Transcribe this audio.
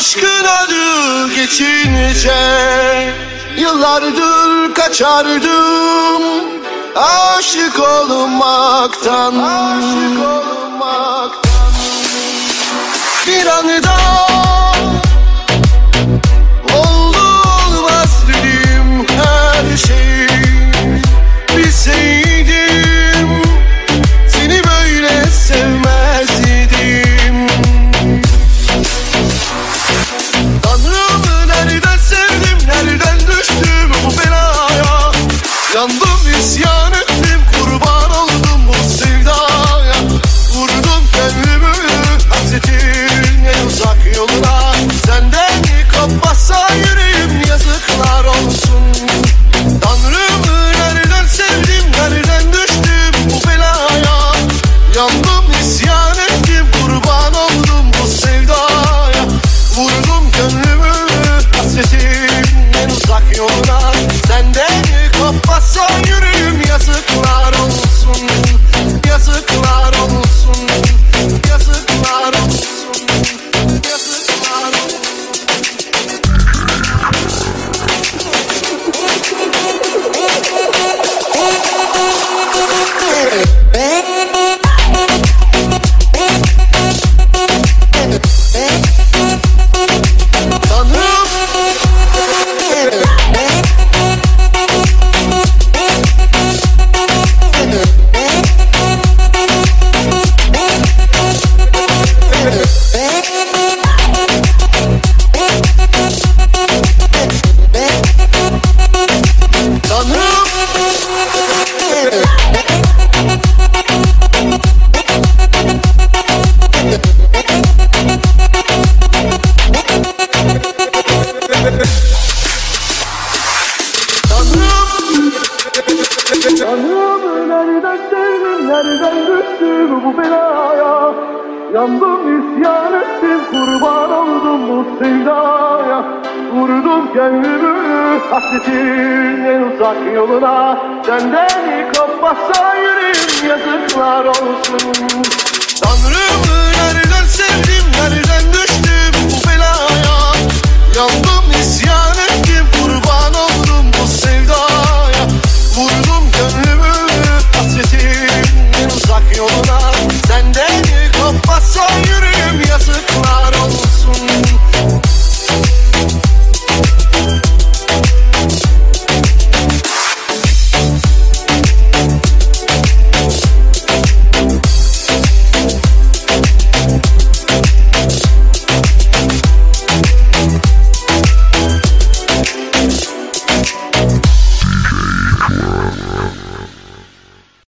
aşkın adı geçince yıllardır kaçardım aşık olmaktan. Bir anda oldu olmaz dedim her şey. Bilseydim seni böyle sevmezdim. Tanrım nereden sevdim, nereden düştüm bu belaya. Yandım, isyan ettim, kurban oldum bu sevdaya. Vurdum kendimi hasretin en uzak yoluna. Senden kopmazsa yüreğim yazıklar olsun. Tanrım nereden sevdim, nereden düştüm bu belaya. Yandım, isyan ettim, kurban oldum bu sevdaya. Vurdum gönlümü hasretin en uzak yoluna. Senden kopmazsa yüreğim yazıklar olsun. Yazıklar olsun. Yazıklar olsun. Yazıklar olsun. Tanrım nereden sevdim, nereden düştüm bu belaya. Yandım, isyan ettim, kurban oldum bu sevdaya. Vurdum kendimi hasretin en uzak yoluna. Senden kopmazsa yüreğim yazıklar olsun. Tanrım